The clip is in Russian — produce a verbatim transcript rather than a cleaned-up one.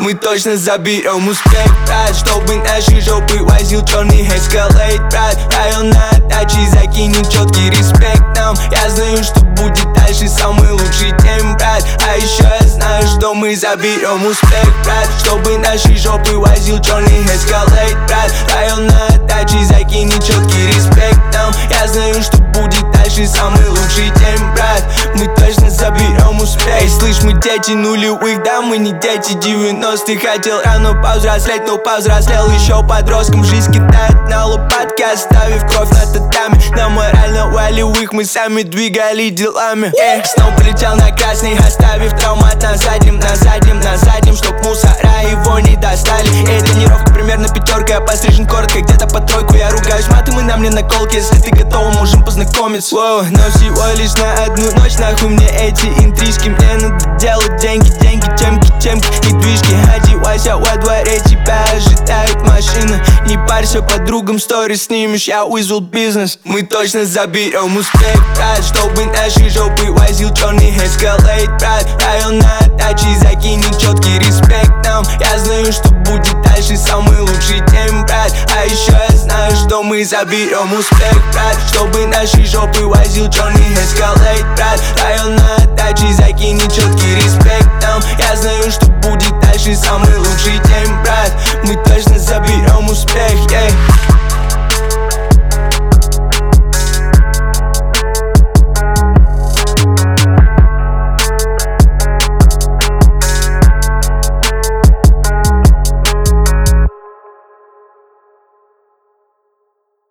мы точно заберем успех, брат. Чтобы наши жопы возил черный эскалейт, брат. Район на даче закинет четкий респект нам. Я знаю, что будет дальше самый лучший день, брат. А еще я знаю, что мы заберем успех, брат. Чтобы наши жопы возил черный эскалейт, брат. Район на даче закинет четкий респект нам. Я знаю, что будет дальше самый лучший день, брат. Мы точно заберем успех. Эй, слышь, мы дети нулевых, да, мы не дети девяностых. Хотел рано повзрослеть, но повзрослел еще подростком. Жизнь кидает на лопатки, оставив кровь на татами. На морально-волевых мы сами двигали делами. Эй, снова полетел на красный, оставив травмат на заднем, на заднем, на заднем, чтоб мусора его не достали. Эй, тренировка примерно пятерка, я пострижен коротко, где-то по тройку. Я ругаюсь матом и на мне наколки. Если ты готова, можем познакомиться. Воу, но всего лишь на одну ночь, нахуй мне эти интрижки. Мне надо делать деньги, деньги, темки, темки, недвижки. Одевайся, во дворе тебя ожидает машина. Не парься, подругам сторис снимешь, я вызвал бизнес. Мы точно заберем успех, брат. Чтобы наши жопы возил черный эскалейт, брат. Район на даче закинет четкий респект нам. Я знаю, что будет дальше самый лучший день, брат. А еще я знаю, что мы заберем успех, брат. Чтобы наши жопы возил черный эскалейт, брат. Район на даче закинет четкий респект нам. Я знаю, что будет дальше самый лучший день, брат. Мы точно заберем успех.